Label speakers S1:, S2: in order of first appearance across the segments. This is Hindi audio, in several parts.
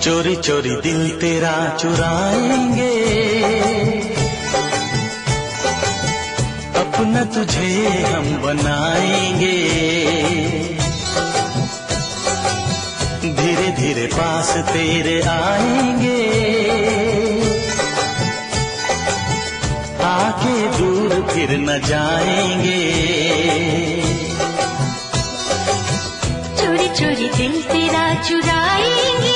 S1: चोरी चोरी दिल तेरा चुराएंगे, अपना तुझे हम बनाएंगे। धीरे धीरे पास तेरे आएंगे, आके दूर फिर न जाएंगे।
S2: चोरी चोरी दिल तेरा चुराएंगे,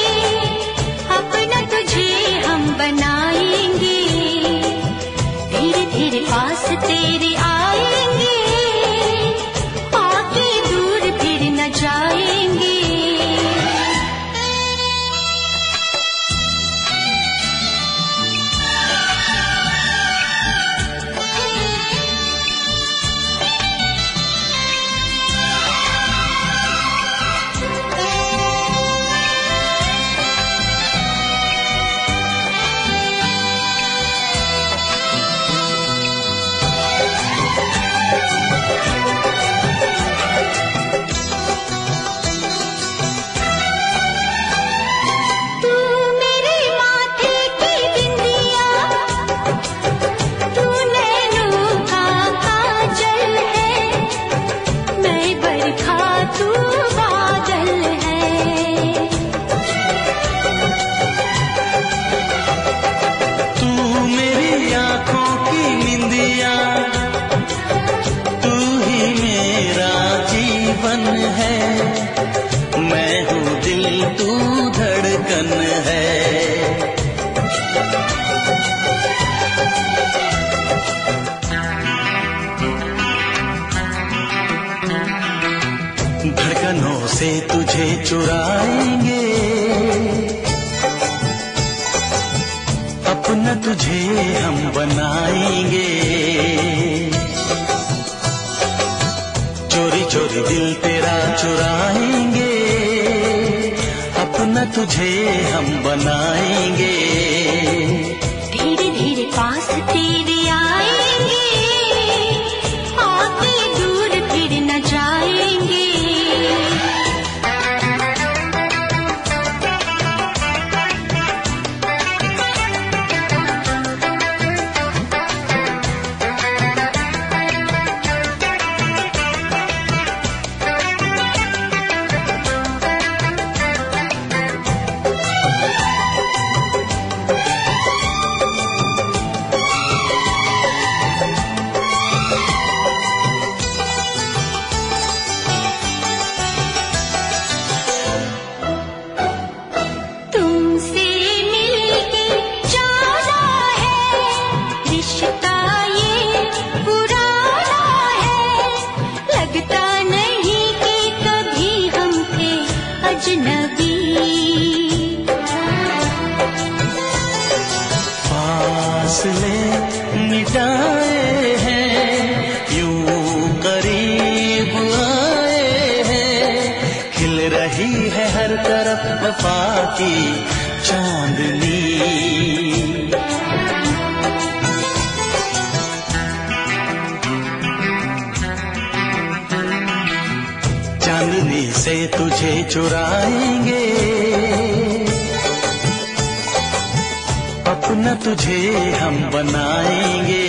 S2: अपना तुझे हम बनाएंगे। धीरे धीरे पास तेरे आएंगे, आके दूर फिर न जाएंगे।
S1: मैं हूँ दिल तू धड़कन है। धड़कनों से तुझे चुराएंगे, अपना तुझे हम बनाएंगे। चोरी चोरी दिल तेरा चुराएंगे, अपना तुझे हम बनाएंगे।
S2: धीरे धीरे पास तेरे आएंगे, आके दूर फिर न जाएंगे।
S1: फासले मिटाए हैं, यूं करीब आए हैं। खिल रही है हर तरफ वफा की चांदनी। चांदनी से तुझे चुराएंगे, अपना तुझे हम बनाएंगे।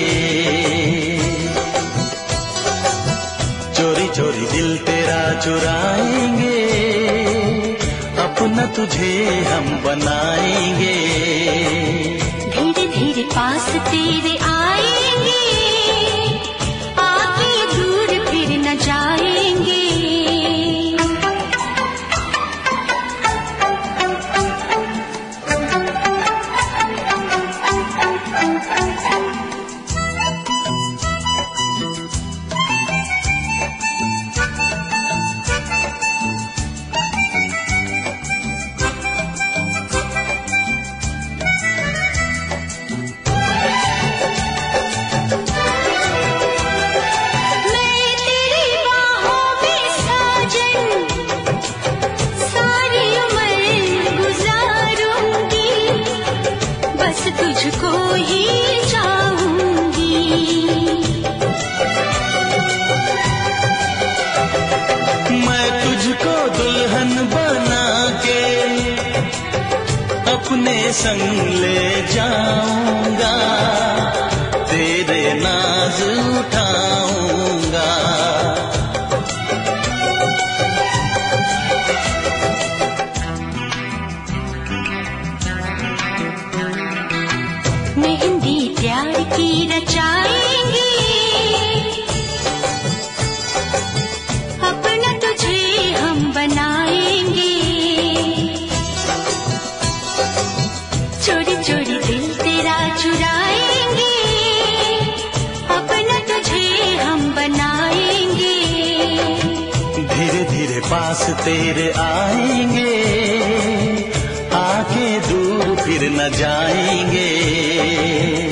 S1: चोरी चोरी दिल तेरा चुराएंगे, अपना तुझे हम बनाएंगे।
S2: धीरे धीरे पास तेरे आएंगे, आके दूर फिर न जाएंगे।
S1: अपने संग ले जाऊंगा, तेरे नाज उठाऊंगा।
S2: मेहंदी प्यार की रचाएंगे, अपना तुझे हम बनाएंगे। चोरी चोरी दिल तेरा चुराएंगे, अपना तुझे हम बनाएंगे।
S1: धीरे धीरे पास तेरे आएंगे, आके दूर फिर न जाएंगे।